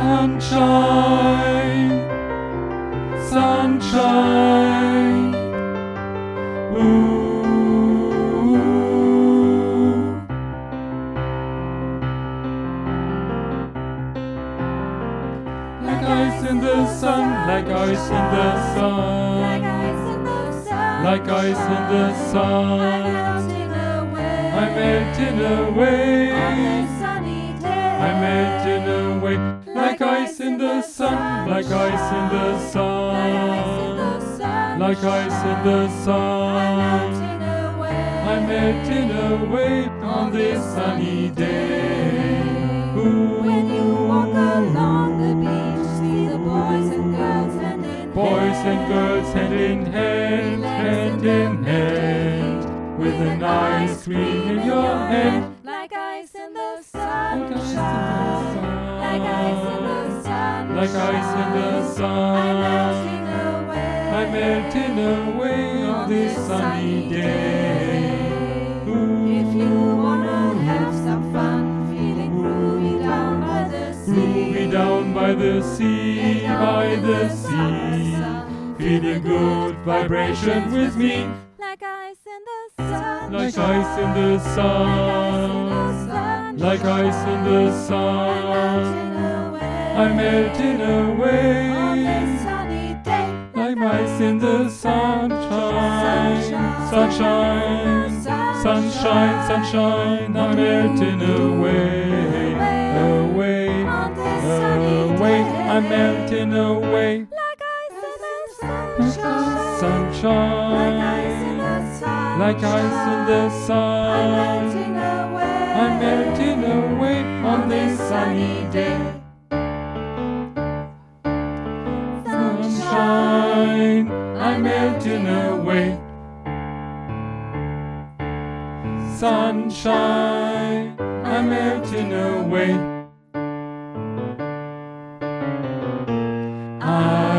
Sunshine, sunshine, ooh. Like ice in the sun, like ice in the sun, like ice in the sun, I'm melting away, I'm melting away, like ice in the sun, like ice in the sun, like ice in the sun, I'm melting away on this sunny day. Ooh. When you walk along the beach, see the boys and girls hand in hand, Boys and girls hand in hand, hand in hand, with an ice cream in your hand. like ice in the sun, Like ice in the sun, like ice in the sun, like ice in the I'm sun, melting away, I'm melting away on this sunny day. If you wanna have some fun, feeling groovy down by the sea, Groovy down by the sea, by the sea, feel a good vibration with me. like ice in the sun, Like ice in the sun, like ice in the sun, I'm melting away, like ice in the sunshine, sunshine, sunshine, sunshine, I'm melting away, away, away, I'm melting away, sunshine, like ice in the sun, I'm melting away on this sunny day. Sunshine, I'm melting away. Sunshine, I'm melting away.